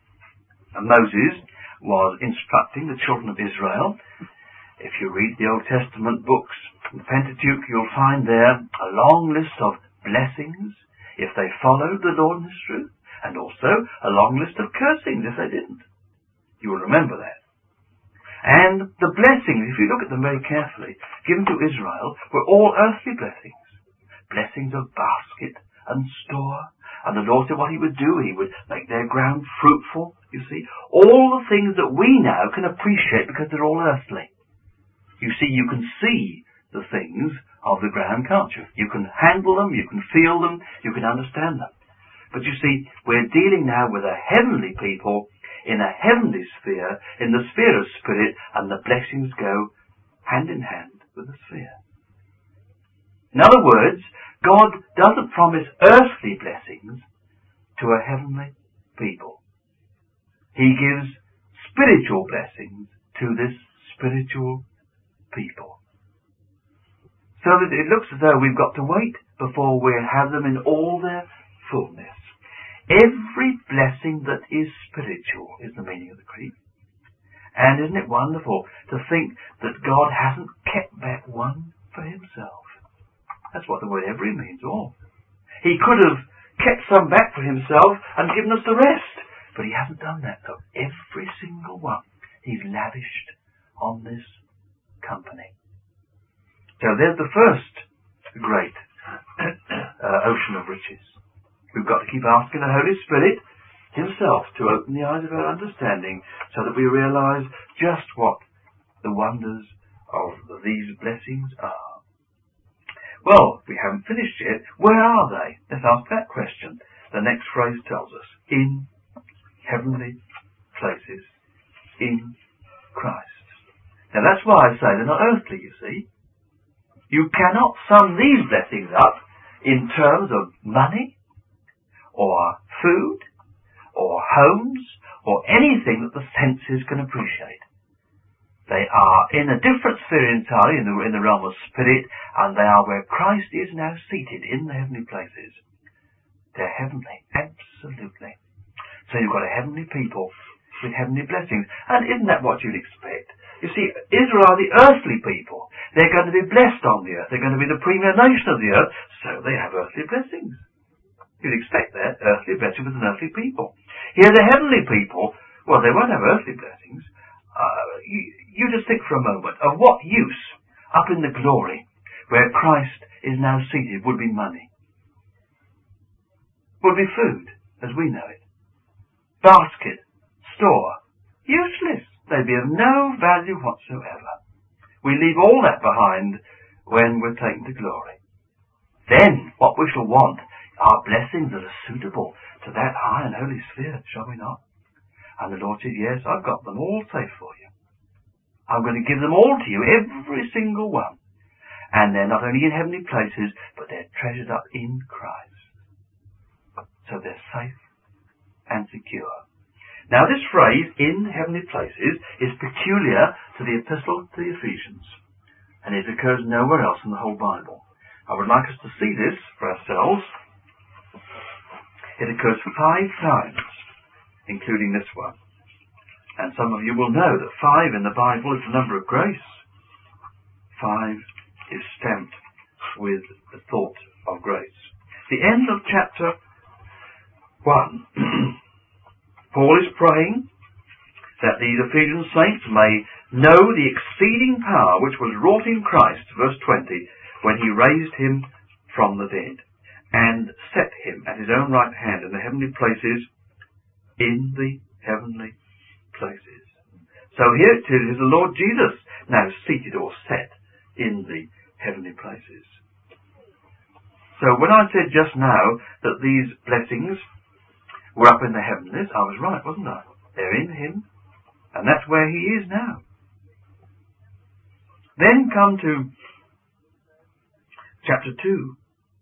Moses was instructing the children of Israel? If you read the Old Testament books, the Pentateuch, you'll find there a long list of blessings if they followed the Lord and his truth, and also a long list of cursings if they didn't. You will remember that. And the blessings, if you look at them very carefully, given to Israel, were all earthly blessings. Blessings of basket and store. And the Lord said what he would do, he would make their ground fruitful, you see. All the things that we now can appreciate because they're all earthly. You see, you can see the things of the ground, can't you? You can handle them, you can feel them, you can understand them. But you see, we're dealing now with a heavenly people in a heavenly sphere, in the sphere of spirit, and the blessings go hand in hand with the sphere. In other words, God doesn't promise earthly blessings to a heavenly people. He gives spiritual blessings to this spiritual people. So that it looks as though we've got to wait before we have them in all their fullness. Every blessing that is spiritual is the meaning of the creed. And isn't it wonderful to think that God hasn't kept back one for himself? That's what the word every means, all. He could have kept some back for himself and given us the rest. But he hasn't done that. So every single one he's lavished on this company. So there's the first great uh, ocean of riches. We've got to keep asking the Holy Spirit himself to open the eyes of our understanding so that we realize just what the wonders of these blessings are. Well, we haven't finished yet. Where are they? Let's ask that question. The next phrase tells us, in heavenly places, in Christ. Now that's why I say they're not earthly, you see. You cannot sum these blessings up in terms of money, or food, or homes, or anything that the senses can appreciate. They are in a different sphere entirely, in the, in the realm of spirit, and they are where Christ is now seated in the heavenly places. They're heavenly, absolutely. So you've got a heavenly people with heavenly blessings. And isn't that what you'd expect? You see, Israel are the earthly people. They're going to be blessed on the earth. They're going to be the premier nation of the earth, so they have earthly blessings. You'd expect that, earthly blessing with an earthly people. Here the heavenly people, well, they won't have earthly blessings. Uh, you, you just think for a moment, of what use up in the glory where Christ is now seated would be money? Would be food, as we know it. Basket, store, useless. They'd be of no value whatsoever. We leave all that behind when we're taken to glory. Then, what we shall want are blessings that are suitable to that high and holy sphere, shall we not? And the Lord said, yes, I've got them all safe for you. I'm going to give them all to you, every single one. And they're not only in heavenly places, but they're treasured up in Christ. So they're safe and secure. Now this phrase, in heavenly places, is peculiar to the Epistle to the Ephesians. And it occurs nowhere else in the whole Bible. I would like us to see this for ourselves. It occurs five times, including this one. And some of you will know that five in the Bible is the number of grace. Five is stamped with the thought of grace. The end of chapter one. Paul is praying that these Ephesian saints may know the exceeding power which was wrought in Christ, verse twenty, when he raised him from the dead, and set him at his own right hand in the heavenly places, in the heavenly places. So here it is the Lord Jesus now seated or set in the heavenly places. So when I said just now that these blessings were up in the heavenlies, I was right, wasn't I? They're in him, and that's where he is now. Then come to chapter two.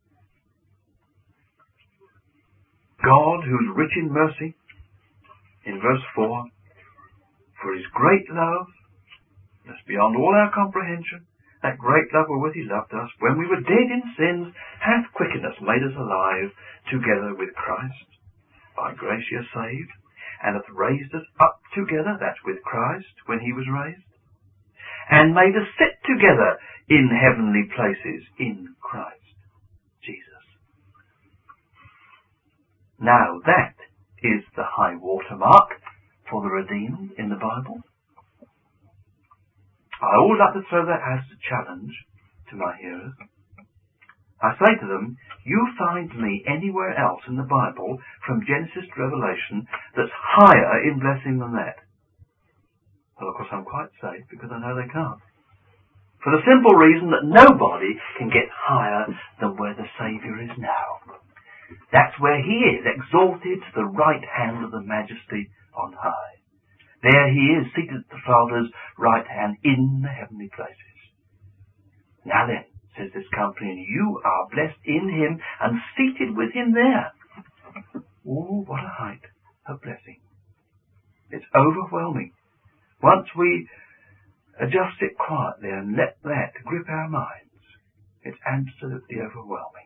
God, who's rich in mercy, in verse four, for his great love, that's beyond all our comprehension, that great love wherewith he loved us, when we were dead in sins, hath quickened us, made us alive together with Christ. By grace ye are saved, and hath raised us up together, that's with Christ, when he was raised, and made us sit together in heavenly places in Christ Jesus. Now that is the high water mark for the redeemed in the Bible. I always like to throw that as a challenge to my hearers. I say to them, you find me anywhere else in the Bible, from Genesis to Revelation, that's higher in blessing than that. Well, of course, I'm quite safe, because I know they can't. For the simple reason that nobody can get higher than where the Saviour is now. That's where he is, exalted to the right hand of the Majesty on high. There he is, seated at the Father's right hand in the heavenly places. Now then, says this company, and you are blessed in him and seated with him there. Oh, what a height of blessing. It's overwhelming. Once we adjust it quietly and let that grip our minds, it's absolutely overwhelming.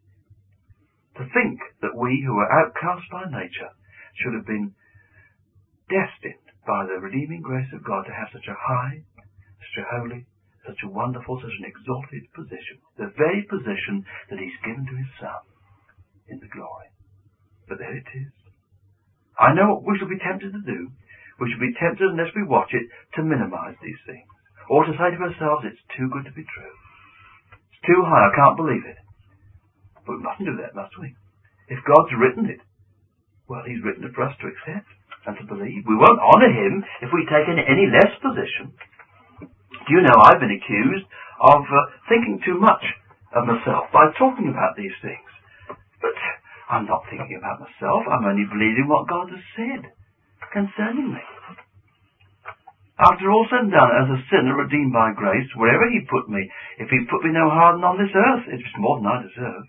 To think that we who are outcast by nature should have been destined by the redeeming grace of God to have such a high, such a holy, such a wonderful, such an exalted position. The very position that he's given to his Son in the glory. But there it is. I know what we shall be tempted to do. We shall be tempted, unless we watch it, to minimize these things. Or to say to ourselves, it's too good to be true. It's too high, I can't believe it. But we mustn't do that, must we? If God's written it, well, he's written it for us to accept and to believe. We won't honour him if we take any, any less position. Do you know, I've been accused of uh, thinking too much of myself by talking about these things. But I'm not thinking about myself. I'm only believing what God has said concerning me. After all said and done, as a sinner redeemed by grace, wherever he put me, if he put me no harder than on this earth, it's more than I deserve.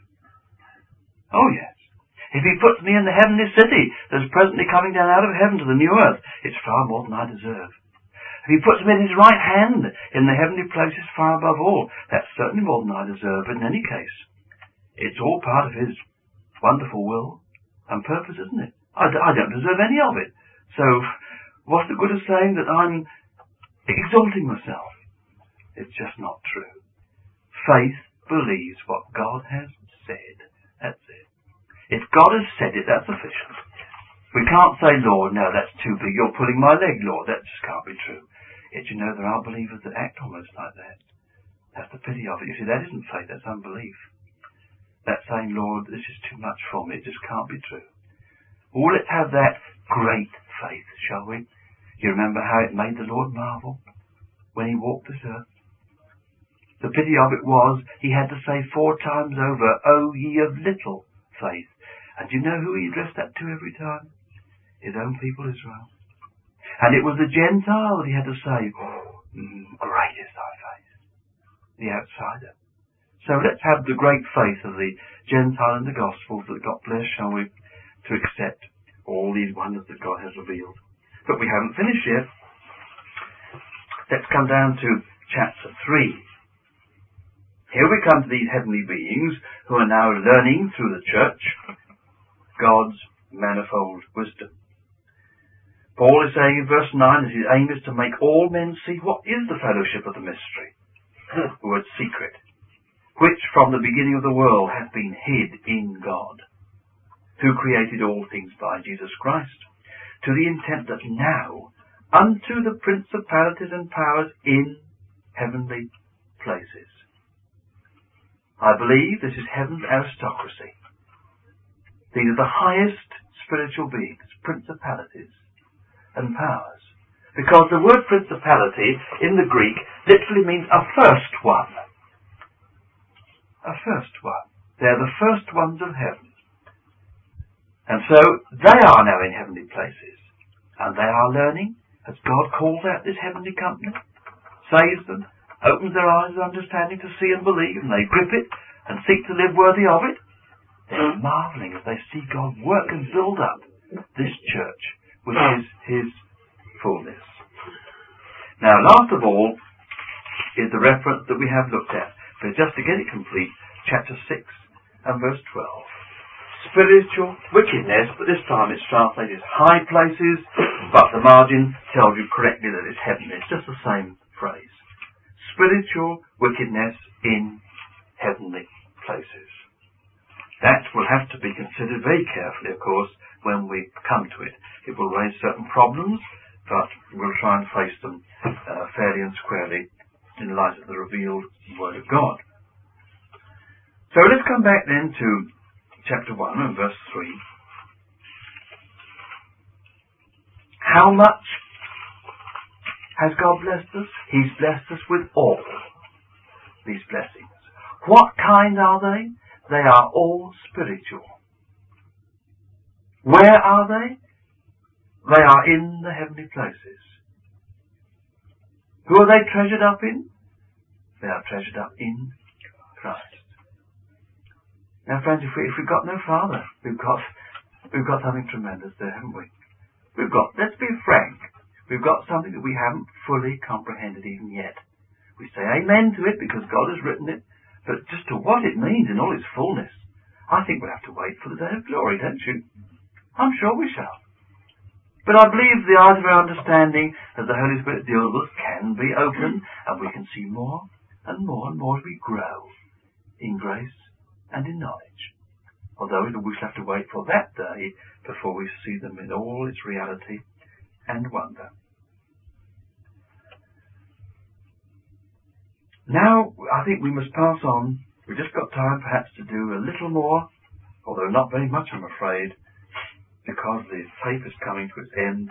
Oh yes. If he puts me in the heavenly city that is presently coming down out of heaven to the new earth, it's far more than I deserve. If he puts me in his right hand in the heavenly places far above all, that's certainly more than I deserve. But in any case, it's all part of his wonderful will and purpose, isn't it? I, I don't deserve any of it. So, what's the good of saying that I'm exalting myself? It's just not true. Faith believes what God has said. That's it. If God has said it, that's sufficient. We can't say, Lord, no, that's too big. You're pulling my leg, Lord. That just can't be true. Yet you know there are believers that act almost like that. That's the pity of it. You see, that isn't faith, that's unbelief. That's saying, Lord, this is too much for me. It just can't be true. Well, let's have that great faith, shall we? You remember how it made the Lord marvel when he walked this earth? The pity of it was he had to say four times over, O ye of little faith. And do you know who he addressed that to every time? His own people, Israel. And it was the Gentile that he had to say, oh, Mm, great is thy faith. The outsider. So let's have the great faith of the Gentile in the Gospels that God bless, shall we, to accept all these wonders that God has revealed. But we haven't finished yet. Let's come down to chapter three. Here we come to these heavenly beings who are now learning through the church God's manifold wisdom. Paul is saying in verse nine that his aim is to make all men see what is the fellowship of the mystery, the word secret, which from the beginning of the world hath been hid in God, who created all things by Jesus Christ, to the intent that now unto the principalities and powers in heavenly places. I believe this is heaven's aristocracy. These are the highest spiritual beings, principalities and powers. Because the word principality in the Greek literally means a first one. A first one. They're the first ones of heaven. And so they are now in heavenly places. And they are learning as God calls out this heavenly company, saves them, opens their eyes of understanding to see and believe, and they grip it and seek to live worthy of it. They're marvelling as they see God work and build up this church, which is His fullness. Now, last of all, is the reference that we have looked at. But just to get it complete, chapter six and verse twelve. Spiritual wickedness, but this time it's translated as high places, but the margin tells you correctly that it's heavenly. It's just the same phrase. Spiritual wickedness in heavenly places. That will have to be considered very carefully, of course, when we come to it. It will raise certain problems, but we'll try and face them uh, fairly and squarely in light of the revealed Word of God. So let's come back then to chapter one and verse three. How much has God blessed us? He's blessed us with all these blessings. What kind are they? They are all spiritual. Where are they? They are in the heavenly places. Who are they treasured up in? They are treasured up in Christ. Now, friends, if, we, if we've got no Father, we've got we've got something tremendous there, haven't we? We've got, let's be frank, we've got something that we haven't fully comprehended even yet. We say amen to it because God has written it, but just to what it means in all its fullness, I think we'll have to wait for the day of glory, don't you? I'm sure we shall. But I believe the eyes of our understanding that the Holy Spirit deals with us can be open, and we can see more and more and more as we grow in grace and in knowledge. Although we shall have to wait for that day before we see them in all its reality and wonder. Now, I think we must pass on. We've just got time perhaps to do a little more, although not very much, I'm afraid, because the tape is coming to its end.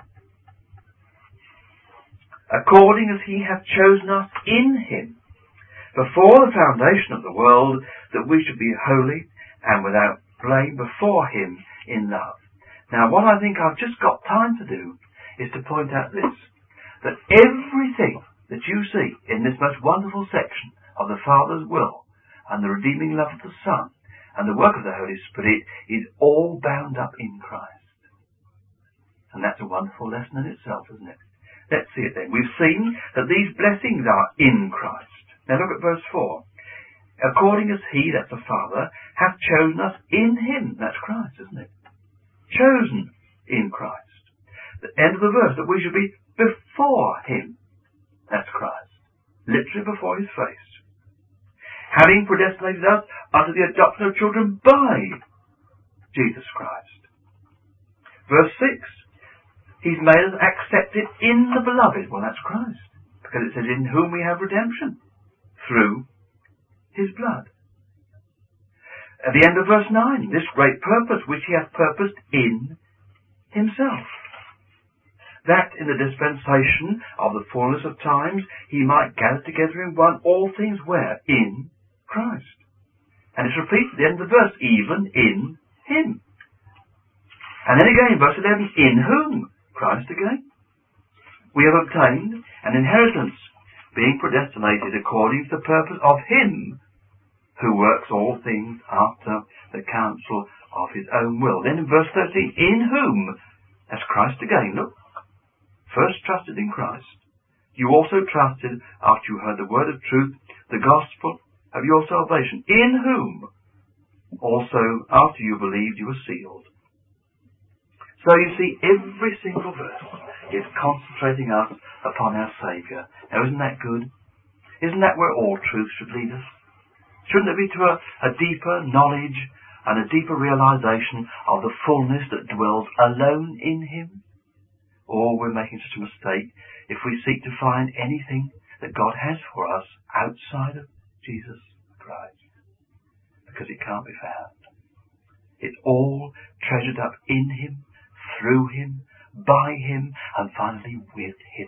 According as He hath chosen us in Him, before the foundation of the world, that we should be holy and without blame before Him in love. Now, what I think I've just got time to do is to point out this, that everything that you see in this most wonderful section of the Father's will and the redeeming love of the Son and the work of the Holy Spirit is all bound up in Christ. And that's a wonderful lesson in itself, isn't it? Let's see it then. We've seen that these blessings are in Christ. Now look at verse four. According as He, that's the Father, hath chosen us in Him. That's Christ, isn't it? Chosen in Christ. The end of the verse, that we should be before Him. That's Christ. Literally before His face. Having predestinated us unto the adoption of children by Jesus Christ. Verse six. He's made us accepted in the Beloved. Well, that's Christ. Because it says, in whom we have redemption. Through His blood. At the end of verse nine, this great purpose which He hath purposed in Himself. That in the dispensation of the fullness of times He might gather together in one all things where? In Christ. And it's repeated at the end of the verse, even in Him. And then again, verse eleven, in whom? Christ again. We have obtained an inheritance, being predestinated according to the purpose of him who works all things after the counsel of his own will. Then in verse thirteen, in whom, that's Christ again, look, first trusted in Christ. You also trusted after you heard the word of truth, the gospel of your salvation, in whom also after you believed you were sealed. So you see, every single verse is concentrating us upon our Saviour. Now isn't that good? Isn't that where all truth should lead us? Shouldn't it be to a, a deeper knowledge and a deeper realization of the fullness that dwells alone in him? Or we're making such a mistake if we seek to find anything that God has for us outside of Jesus Christ, because it can't be found. It's all treasured up in him, through him, by him, and finally with him.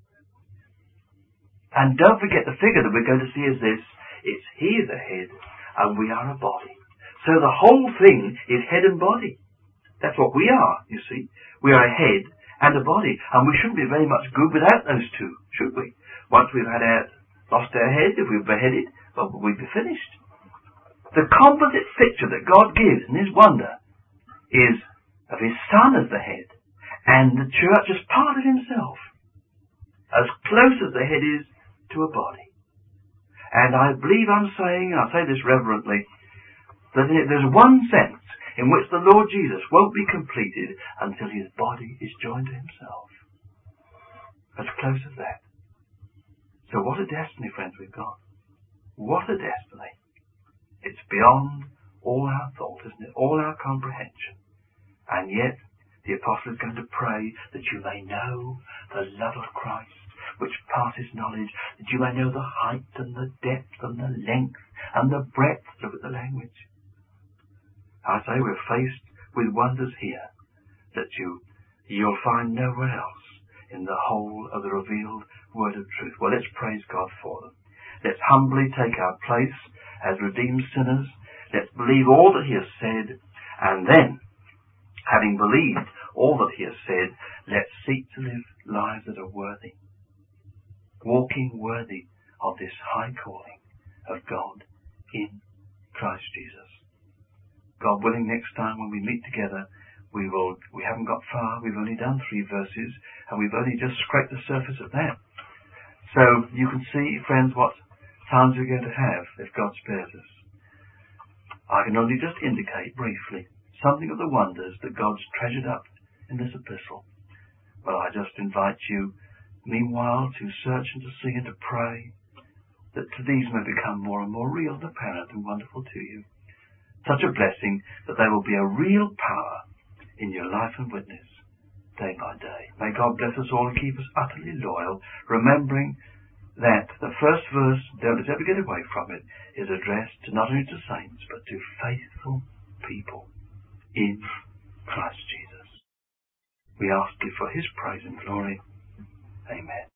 And don't forget the figure that we're going to see is this. It's he is a head and we are a body. So the whole thing is head and body. That's what we are, you see. We are a head and a body. And we shouldn't be very much good without those two, should we? Once we've had our, lost our head, if we're beheaded, well, we'd be finished. The composite picture that God gives in his wonder is of his Son as the head and the church as part of himself, as close as the head is to a body. And I believe I'm saying, and I say this reverently, that there's one sense in which the Lord Jesus won't be completed until his body is joined to himself. As close as that. So what a destiny, friends, we've got. What a destiny. It's beyond all our thought, isn't it? All our comprehension. And yet, the apostle is going to pray that you may know the love of Christ, which passes knowledge, that you may know the height and the depth and the length and the breadth. Look at the language. I say we're faced with wonders here that you, you'll find nowhere else in the whole of the revealed word of truth. Well, let's praise God for them. Let's humbly take our place as redeemed sinners. Let's believe all that he has said, and then, having believed all that he has said, let's seek to live lives that are worthy, walking worthy of this high calling of God in Christ Jesus. God willing, next time when we meet together, we will. We haven't got far. We've only done three verses, and we've only just scraped the surface of that. So you can see, friends, what times we're going to have if God spares us. I can only just indicate briefly something of the wonders that God's treasured up in this epistle. Well, I just invite you, meanwhile, to search and to see and to pray that these may become more and more real and apparent and wonderful to you. Such a blessing that they will be a real power in your life and witness day by day. May God bless us all and keep us utterly loyal, remembering that the first verse, don't let us ever get away from it, is addressed to not only to saints, but to faithful people in Christ Jesus. We ask you for his praise and glory. Amen.